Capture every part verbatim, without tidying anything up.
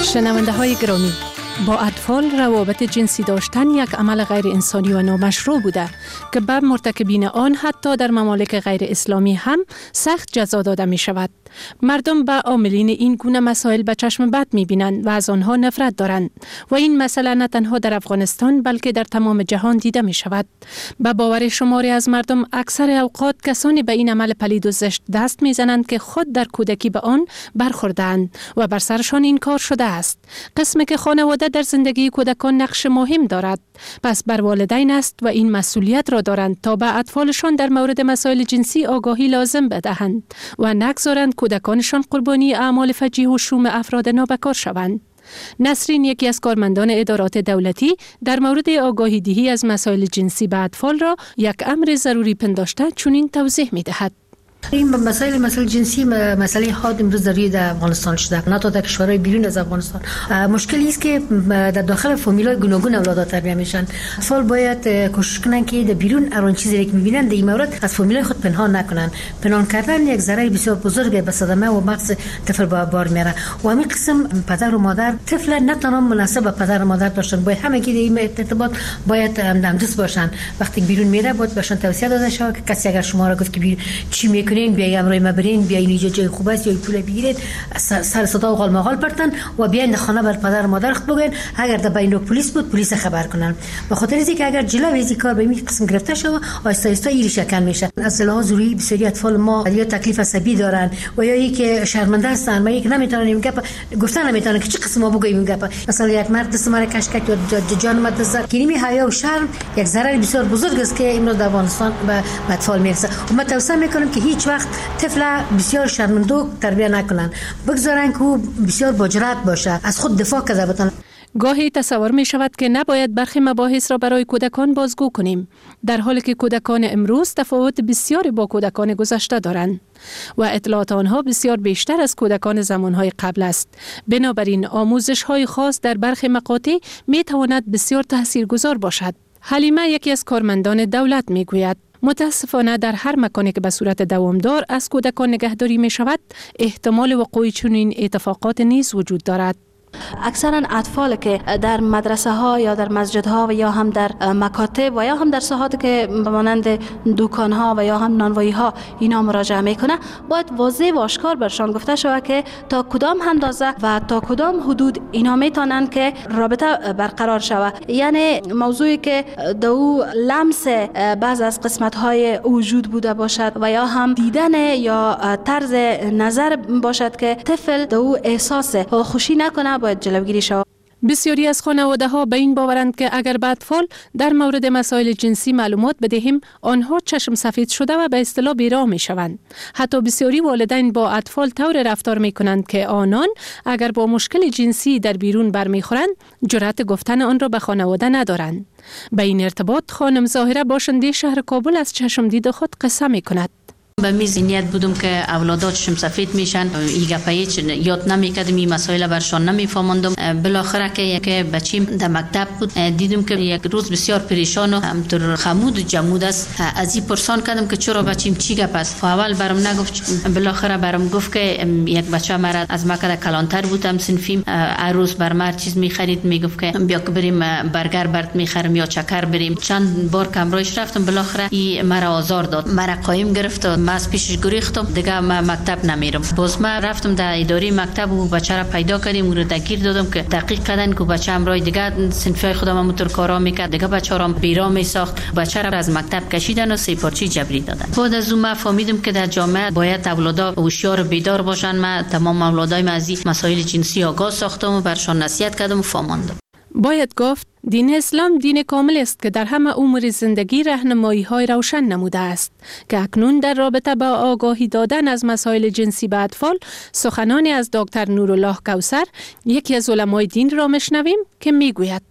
شنونده های گرامی، با اطفال روابط جنسی داشتن یک عمل غیر انسانی و نامشروع بوده که به مرتکبین آن حتی در ممالک غیر اسلامی هم سخت جزا داده می شود. مردم به عاملین این گونه مسائل به چشم بد می بینند و از آنها نفرت دارند و این مسئله نه تنها در افغانستان بلکه در تمام جهان دیده می شود. به باور شماری از مردم اکثر اوقات کسانی به این عمل پلید و زشت دست می زنند که خود در کودکی به آن برخوردند و بر سرشان این کار شده است. قسمی که خانواده در زندگی کودکان نقش مهم دارد، پس بر والدین است و این مسئولیت را دارند تا به اطفالشان در مورد مسائل جنسی آگاهی لازم بدهند و نگذارند کودکانشان قربانی اعمال فجیع و شوم افراد نابکار شوند. نسرین، یکی از کارمندان ادارات دولتی، در مورد آگاهی دهی از مسائل جنسی به اطفال را یک امر ضروری پنداشته چنین توضیح می دهد. این مسائل مسائل جنسی مسئله حاد امروز در روی افغانستان شده، نه تا در کشورهای بیرون از افغانستان. مشکلی است که در داخل فامیل‌های گوناگون اولادها تربیت میشن. اطفال باید کوشش کنن که در بیرون هر چیزی که میبینن در این مورد از فامیل‌های خود پنهان نکنن. پنهان کردن یک ضرر بسیار بزرگ به صدمه و مغز طفل بار میاره و همین قسم پدر و مادر طفل نه تنها مناسب به پدر و مادر باشن، باید همگی در این ارتباط باید همدست باشن. وقتی بیرون میره باید بهشون توصیه داده شود که کسی اگر شما را گفت که چی میکنین، بیاین امروی ما برین، بیاین اینجا جای خوب است یا پول بگیرید، سر صدا و غالمغال پرتن و بیاین خانه بر پدر و مادر خود بگین. اگر در بین پلیس بود پلیس خبر کنن. به خاطر اینکه اگر جلوی از کار به این قسم گرفته شود آهسته آهسته ایری شکن میشه. از لحاظ ضروری بسیاری اطفال ما یا تکلیف عصبی دارن و یا اینکه شرمنده هستن و یک نمیتونن این گپ گفتن، نمیتونن که چه قسم ما بگیم این گپ. مثلا یک مرد دست مرا کش کرد یا جان ما دست کریمی حیا و شرم یک ضرر بسیار بزرگ است که امروز در افغانستان به اطفال میرسه. و من توصیه میکنم که هیچ وقت طفل بسیار شرمندوک تربیت نکنن، بگذارن که او بسیار با جرأت باشه، از خود دفاع کنه بتونه. گاهی تصور می شود که نباید برخی مباحث را برای کودکان بازگو کنیم، در حالی که کودکان امروز تفاوت بسیاری با کودکان گذشته دارند و اطلاعات آنها بسیار بیشتر از کودکان زمانهای قبل است. بنابراین آموزش های خاص در برخی مقاطع می تواند بسیار تاثیرگذار باشد. حلیمه، یکی از کارمندان دولت، می گوید متاسفانه در هر مکانی که به صورت دوامدار از کودکان نگهداری می شود، احتمال وقوع چنین اتفاقات نیز وجود دارد. اکثرا اطفال که در مدرسه ها یا در مسجد ها و یا هم در مکاتب و یا هم در ساحات که مانند دکان ها و یا هم نانوایی ها اینا مراجعه میکنه، باید واضح و آشکار برشان گفته شود که تا کدام اندازه و تا کدام حدود اینا میتونن که رابطه برقرار شود. یعنی موضوعی که دو لمس بعض از قسمت های وجود بوده باشد و یا هم دیدن یا طرز نظر باشد که طفل دو احساس خوشی نکنه، باید جلوگیری شود. بسیاری از خانواده ها به این باورند که اگر به اطفال در مورد مسائل جنسی معلومات بدهیم، آنها چشم سفید شده و به اصطلاح بیراه می شوند. حتی بسیاری والدین با اطفال طور رفتار می کنند که آنان اگر با مشکل جنسی در بیرون برمیخورند، جرأت گفتن آن را به خانواده ندارند. به این ارتباط خانم ظاهره، باشنده شهر کابل، از چشم دید خود قصه می کند. به میز نیت بودم که اولادات چشم سفید میشن، این گپایی چ یاد نمیکردم، این مسائل برشان نمیفهموندم. بالاخره که یک بچیم در مکتب بود، دیدم که یک روز بسیار پریشان و همطور خمود و جمود است. از این پرسان کردم که چرا بچیم چی گپ است. اول برام نگفت، بالاخره برام گفت که یک بچه مرا از مکه کلانتر بودم صنفیم، هر روز بر مر چیز میخرید، میگفت که بیا که بریم برگر برات میخرم یا چکر بریم. چند بار کمرایش رفتم، بالاخره این مرا آزار داد، مرا قایم گرفت. من از پیشش گریختم، دیگه من مکتب نمیرم. باز من رفتم در اداره مکتب و بچه را پیدا کردیم، او را دگیر دادم که دقیق کردن که بچه امرای دیگه صنفای خودم همونطور کارا میکرد، دیگه بچه را بیرا میساخت. بچه را از مکتب کشیدن و سه پارچه جبری دادن. بعد از اون من فهمیدم که در جامعه باید اولادا هوشیار بیدار باشن. من تمام اولادای من از مسائل جنسی آگاه ساختم و برشان نصیحت کردم و فهماندم. باید گفت دین اسلام دین کامل است که در همه امور زندگی راهنمایی های روشن نموده است که اکنون در رابطه با آگاهی دادن از مسائل جنسی به اطفال سخنانی از دکتر نورالله کوثر، یکی از علمای دین، را میشنویم که میگوید: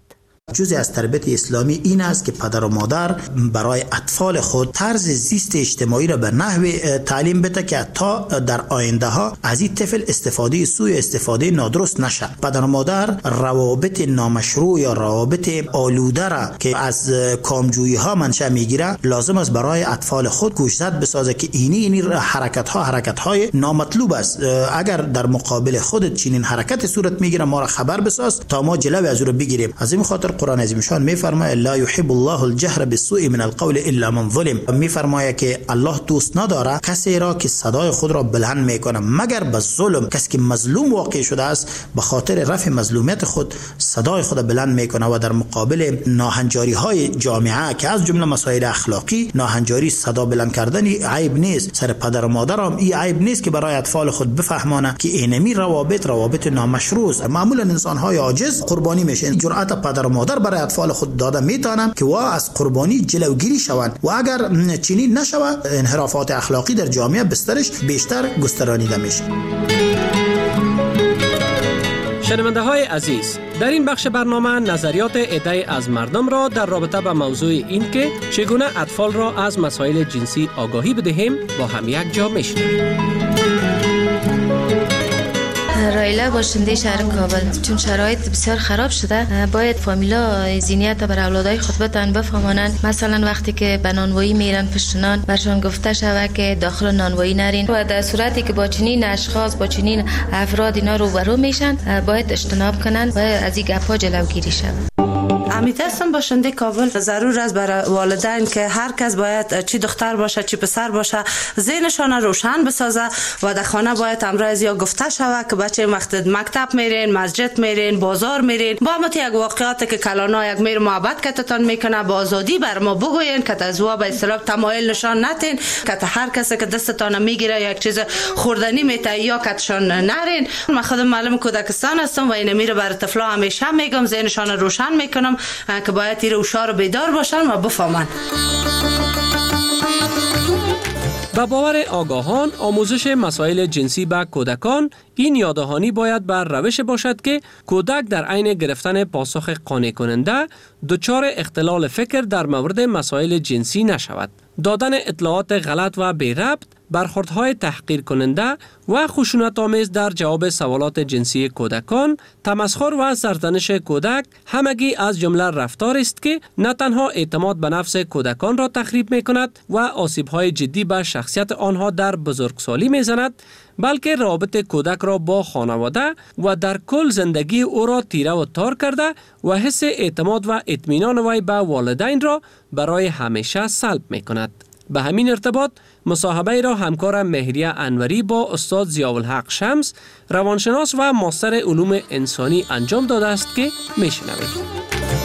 جزء از تربیت اسلامی این است که پدر و مادر برای اطفال خود طرز زیست اجتماعی را به نحو تعلیم بده که تا در آینده ها از این طفل استفاده سوء استفاده نادرست نشه. پدر و مادر روابط نامشروع یا روابط آلوده را که از کامجویی ها منشأ میگیره لازم است برای اطفال خود گوشزد بسازه که اینی اینی حرکت ها حرکت های نامطلوب است. اگر در مقابل خودت چنین حرکت صورت میگیره ما را خبر بساز تا ما جلوی از او را بگیریم. از این خاطر قرآن عظیم شان میفرماید لا یحب الله الجهر بالسوء من القول الا من ظلم. میفرماید که الله دوست نداره کسی را که صدای خود را بلند میکنه مگر به ظلم. کسی که مظلوم واقع شده است به خاطر رفع مظلومیت خود صدای خود بلند میکنه و در مقابل ناهنجاری های جامعه که از جمله مسائل اخلاقی ناهنجاری صدا بلند کردن عیب نیست. سر پدر و مادر هم این عیب نیست که برای اطفال خود بفهمانه که اینمی روابط روابط نامشروع است. معمولا انسان های عاجز قربانی میشن. جرأت پدر و مادر برای اطفال خود داده میتونن که وا از قربانی جلوگیری شوند و اگر چنین نشوه انحرافات اخلاقی در جامعه بسترش بیشتر گسترانیده میشه. شنونده های عزیز، در این بخش برنامه نظریات عده‌ای از مردم را در رابطه با موضوع این که چگونه اطفال را از مسائل جنسی آگاهی بدهیم با هم یک جا میشنویم. رایله باشنده شهر کابل، چون شرایط بسیار خراب شده باید فامیلا ذهنیت بر اولادای خود بتن بفهمانند. مثلا وقتی که به نانوایی میرن پشت نان برشان گفته شود که داخل نانوایی نرین و در صورتی که با چنین اشخاص با چنین افراد اینا روبرو میشن باید اجتناب کنن و از این گپ‌ها جلوگیری شود. امیت هستم باشنده کابل. ضرور است برای والدین که هر کس باید چی دختر باشه چی پسر باشه ذهنشان روشن بسازه و در خانه باید امروز یا گفته شود که بچه وقت مکتب میرین مسجد میرین بازار میرین با مت یک واقعاتی که کلانا یک میر محبت کتتان میکنه با آزادی بر ما بگوین که از وا به اصطلاح تمایل نشان نتین که هر کسی که دستتان میگیره یک چیز خوردنی میته یا کتشان نرین. من خودم معلم کودکستان هستم و این میره بر طفلا همیشه میگم ذهنشان روشن میکنم که باید تیر هوشیار و بیدار باشن و بفهمن. با باور آگاهان آموزش مسائل جنسی به کودکان این یاددهانی باید بر روش باشد که کودک در عین گرفتن پاسخ قانع کننده دچار اختلال فکر در مورد مسائل جنسی نشود. دادن اطلاعات غلط و بی ربط، برخوردهای تحقیر کننده و خشونت‌آمیز در جواب سوالات جنسی کودکان، تمسخر و سرزنش کودک همگی از جمله رفتار است که نه تنها اعتماد به نفس کودکان را تخریب می‌کند و آسیب‌های جدی به شخصیت آنها در بزرگسالی می‌زند، بلکه روابط کودک را با خانواده و در کل زندگی او را تیره و تار کرده و حس اعتماد و اطمینان وی به والدین را برای همیشه سلب می‌کند. به همین ارتباط مصاحبه را همکارم مهریه انوری با استاد ضیاءالحق شمس روانشناس و ماستر علوم انسانی انجام داده است که میشنوید.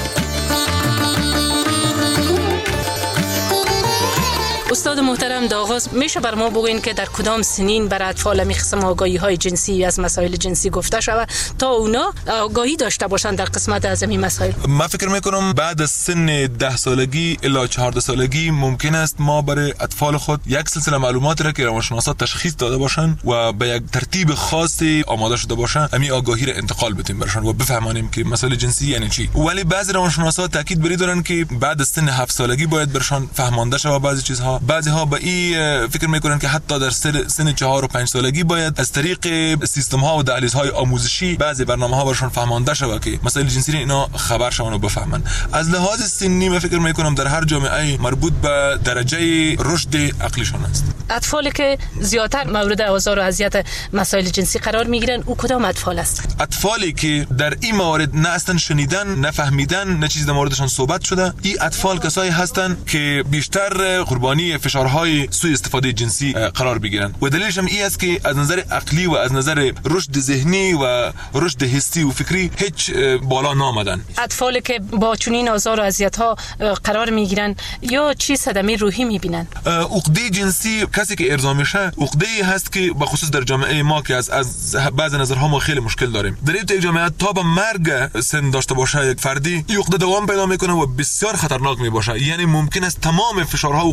استاد محترم، در آغاز میشه بر ما بگوین که در کدام سنین بر اطفال می قسم آگاهی های جنسی از مسائل جنسی گفته شود تا اونا آگاهی داشته باشند در قسمت از این مسائل؟ من فکر میکنم بعد از سن ده سالگی الی چهارده سالگی ممکن است ما برای اطفال خود یک سلسله معلومات را که روانشناسا تشخیص داده باشند و به یک ترتیب خاصی آماده شده باشند همین آگاهی را انتقال بدیم برشان و بفهمانیم که مسائل جنسی یعنی چی. ولی بعضی روانشناسا تاکید بری دارن که بعد از سن هفت سالگی باید برشان فهمانده شود بعضی چیزها. بعضی ها به این فکر میکنن که حتی در سن چهار و پنج سالگی باید از طریق سیستم ها و دهلیز های آموزشی بعضی برنامه ها برشان فهمانده شود که مسائل جنسی اینا خبر شون و بفهمن. از لحاظ سنی من فکر میکنم در هر جامعه مربوط به درجه رشد عقلیشون است. اطفالی که زیادتر مورد آزار و اذیت مسائل جنسی قرار میگیرن او کدام اطفال است؟ اطفالی که در این موارد نه اصلا شنیدن نه فهمیدن نه چیز در موردشان صحبت شده، این اطفال کسایی هستند که بیشتر قربانی فشارهای سوء استفاده جنسی قرار بگیرن و دلیلش هم این است که از نظر عقلی و از نظر رشد ذهنی و رشد حسی و فکری هیچ بالا نامدن. اطفالی که با چنین آزار و اذیت‌ها قرار میگیرن یا چی صدمه روحی میبینن؟ عقده جنسی کسی که ارضا میشه عقده‌ای هست که به خصوص در جامعه ما که از از بعض نظرها ما خیلی مشکل داریم. در این جامعه تا به مرگ سن داشته باشه یک فردی این عقده دوام پیدا میکنه و بسیار خطرناک میباشه. یعنی ممکن است تمام فشارها و خشونت‌های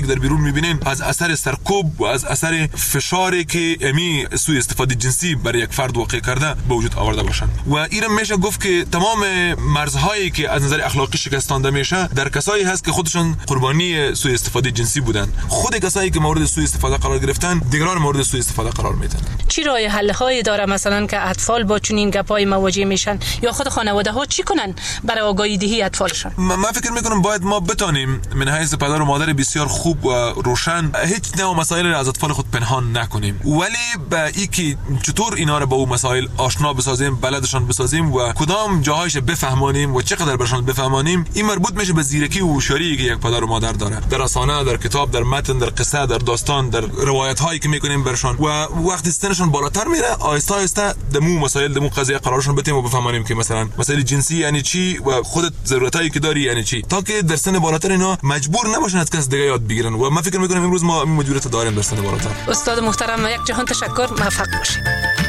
که در بیرون میبینین از اثر سرکوب و از اثر فشاری که امی سوء استفاده جنسی برای یک فرد واقع کرده به وجود آورده باشند. و ایران میشه گفت که تمام مرزهایی که از نظر اخلاقی شکستانده میشه در کسایی هست که خودشون قربانی سوء استفاده جنسی بودن. خود کسایی که مورد سوء استفاده قرار گرفتن دیگران مورد سوء استفاده قرار میدن. چی راه حل هایی داره مثلا که اطفال با چنین گپای مواجه میشن یا خود خانواده ها چی کنن برای آگاهی دهی اطفالشون؟ من فکر میکنم باید ما بتونیم من حیث پدر و مادر بسیار خوب و روشن هیچ نوع مسائل را از اطفال خود پنهان نکنیم، ولی به اینکه چطور اینا رو با اون مسائل آشنا بسازیم، بلدشان بسازیم و کدام جاهایش بفهمانیم و چقدر برشان بفهمانیم، این مربوط میشه به زیرکی و هوشیاری که یک پدر و مادر داره در افسانه، در کتاب، در متن، در قصه، در داستان، در روایت هایی که میکنیم برشان. و وقتی سنشون بالاتر میره آهسته آهسته دمو مسائل دمو قضیه قرارشون بدیم و بفهمانیم که مثلا مسائل جنسی یعنی چی و خودت ضرورتایی که داری یعنی چی، تا که در سن بالاتر اینا مجبور نباشن از کس دیگه یاد بگیرن. و من فکر میکنم امروز ما این مجبوریت داریم در سن بالاتر. استاد محترم یک جهان تشکر، موفق باشید.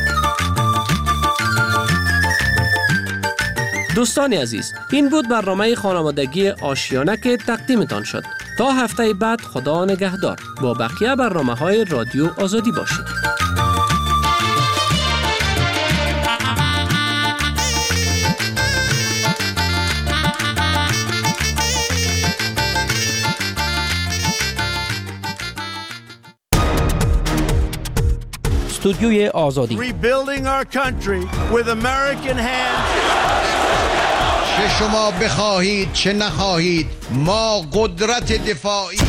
دوستان عزیز، این بود برنامه خانوادگی آشیانه که تقدیمتان شد. تا هفته بعد خدا نگهدار. با بقیه برنامه‌های رادیو آزادی باشید. استودیوی آزادی. Rebuilding our country with American hands. چه شما بخواهید چه نخواهید ما قدرت دفاعی.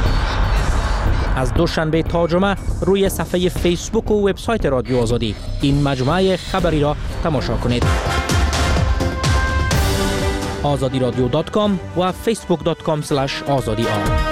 از دوشنبه تا جمعه روی صفحه فیسبوک و وبسایت رادیو آزادی این مجموعه خبری را تماشا کنید. آزادی رادیو دات کام و فیسبوک دات کام اسلش آزادی آر.